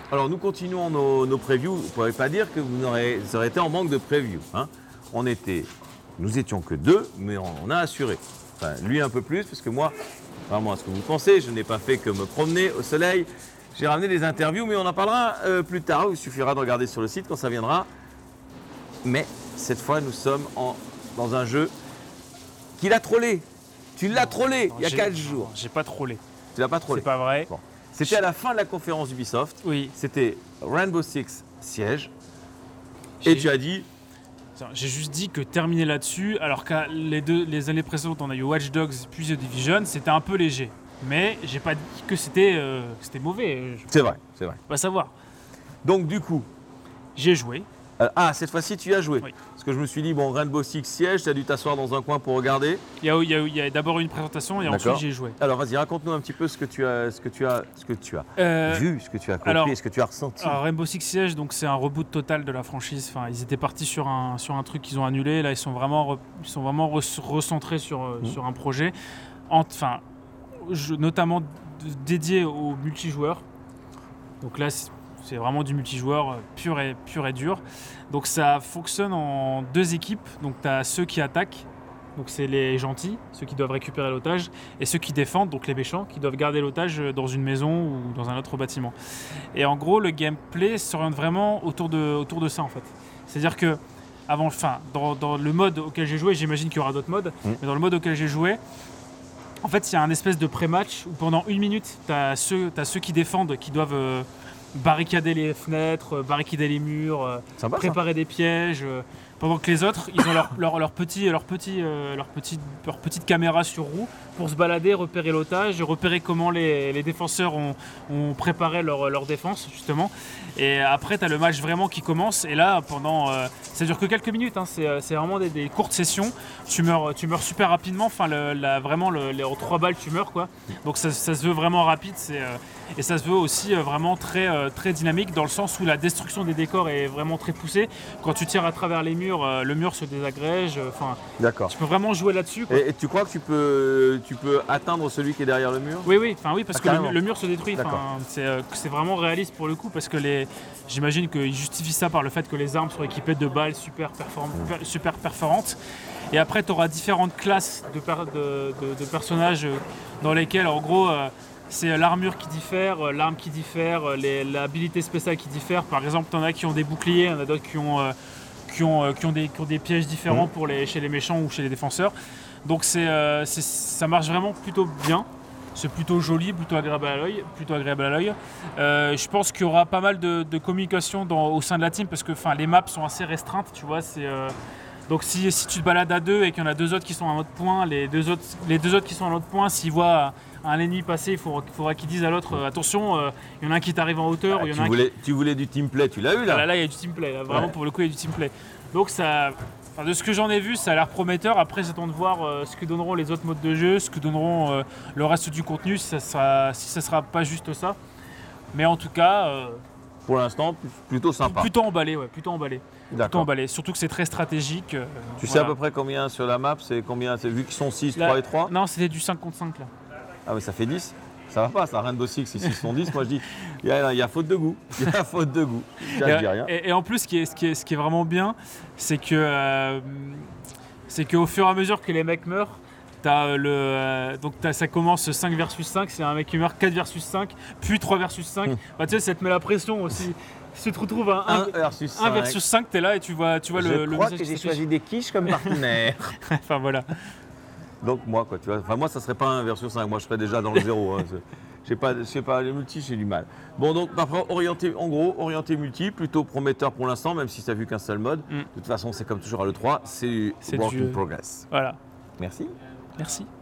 Alors nous continuons nos previews. Vous ne pourrez pas dire que vous aurez été en manque de previews. Hein. Nous étions que 2, mais on a assuré. Enfin, lui un peu plus, parce que moi, vraiment à ce que vous pensez, je n'ai pas fait que me promener au soleil. J'ai ramené des interviews, mais on en parlera plus tard. Il suffira de regarder sur le site quand ça viendra. Mais cette fois, nous sommes dans un jeu qu'il a trollé. Tu l'as trollé il y a 4 jours. J'ai pas trollé. Tu l'as pas trollé. C'est pas vrai. Bon. C'était à la fin de la conférence Ubisoft. Oui. C'était Rainbow Six Siege. Et tu as dit... J'ai juste dit que terminer là-dessus, alors que les années précédentes, on a eu Watch Dogs puis The Division, c'était un peu léger. Mais j'ai pas dit que c'était mauvais. C'est vrai, c'est vrai. On va savoir. Donc du coup... J'ai joué. Cette fois-ci, tu as joué. Oui. Parce que je me suis dit, bon, Rainbow Six Siege, tu as dû t'asseoir dans un coin pour regarder. Il y a d'abord une présentation et ensuite j'ai joué. Alors vas-y, raconte-nous un petit peu ce que tu as vu, ce que tu as compris et ce que tu as ressenti. Alors Rainbow Six Siege, donc c'est un reboot total de la franchise. Enfin, ils étaient partis sur un truc qu'ils ont annulé. Là, ils sont vraiment recentrés sur un projet. Notamment dédié aux multijoueurs. Donc là, c'est vraiment du multijoueur pur et dur. Donc ça fonctionne en 2 équipes. Donc tu as ceux qui attaquent, donc c'est les gentils, ceux qui doivent récupérer l'otage, et ceux qui défendent, donc les méchants, qui doivent garder l'otage dans une maison ou dans un autre bâtiment. Et en gros, le gameplay s'oriente vraiment autour de ça en fait. C'est-à-dire que dans le mode auquel j'ai joué, j'imagine qu'il y aura d'autres modes, mais dans le mode auquel j'ai joué, en fait, il y a un espèce de pré-match où pendant 1 minute, tu as ceux qui défendent, qui doivent barricader les fenêtres, barricader les murs, Sympa, préparer des pièges, pendant que les autres, ils ont leur petite caméra sur roue pour se balader, repérer l'otage, repérer comment les défenseurs ont préparé leur défense, justement. Et après, tu as le match vraiment qui commence. Et là, ça dure que quelques minutes, hein, c'est vraiment des courtes sessions. Tu meurs super rapidement. Enfin, les 3 balles, tu meurs, quoi. Donc ça se veut vraiment rapide. Et ça se veut aussi vraiment très, très dynamique, dans le sens où la destruction des décors est vraiment très poussée. Quand tu tires à travers les murs, le mur se désagrège. D'accord. Tu peux vraiment jouer là-dessus, quoi. Et tu crois que tu peux atteindre celui qui est derrière le mur ? Oui, parce que carrément. le mur se détruit. C'est vraiment réaliste pour le coup, parce que j'imagine qu'ils justifient ça par le fait que les armes sont équipées de balles super perforantes. Et après, tu auras différentes classes de personnages dans lesquels, en gros, c'est l'armure qui diffère, l'arme qui diffère, l'habilité spéciale qui diffère. Par exemple, tu en as qui ont des boucliers, il y en a d'autres qui ont des pièges différents chez les méchants ou chez les défenseurs. Donc ça marche vraiment plutôt bien. C'est plutôt joli, plutôt agréable à l'œil. Je pense qu'il y aura pas mal de communication au sein de la team, parce que les maps sont assez restreintes, tu vois. Donc si tu te balades à 2 et qu'il y en a 2 autres qui sont à un autre point, les deux autres qui sont à un autre point, s'ils voient un ennemi passer, il faudra qu'ils disent à l'autre attention, il y en a un qui t'arrive en hauteur. Tu voulais du teamplay, tu l'as eu là. Là, il y a du teamplay. Là, vraiment, pour le coup, il y a du teamplay. Donc de ce que j'en ai vu, ça a l'air prometteur. Après, j'attends de voir ce que donneront les autres modes de jeu, ce que donneront le reste du contenu, si ça sera pas juste ça. Mais en tout cas, pour l'instant, plutôt sympa. Plutôt emballé, ouais, plutôt emballé. Surtout que c'est très stratégique. Tu sais à peu près combien sur la map, c'est combien, vu qu'ils sont 6, 3 et 3 ? Non, c'était du 5 contre 5 là. Ah mais ça fait 10 ? Ça va pas, ça, Rainbow Six, si 6 sont 10, moi je dis, il y a faute de goût. Je dis rien. Et en plus, ce qui est vraiment bien, c'est qu'au fur et à mesure que les mecs meurent, ça commence 5 versus 5, c'est un mec qui meurt 4 versus 5, puis 3 versus 5. Tu sais, ça te met la pression aussi. Si tu te retrouves à 1 versus 5, t'es là et tu vois le Je crois que j'ai choisi des quiches comme partenaire. Enfin voilà. Donc moi, quoi, tu vois, moi ça serait pas 1 versus 5, moi je serais déjà dans le 0. Hein. Je sais pas, les multi, j'ai du mal. Bon, donc orienté multi, plutôt prometteur pour l'instant, même si ça n'a vu qu'un seul mode. De toute façon, c'est comme toujours à l'E3, c'est work in progress. Voilà. Merci. Merci.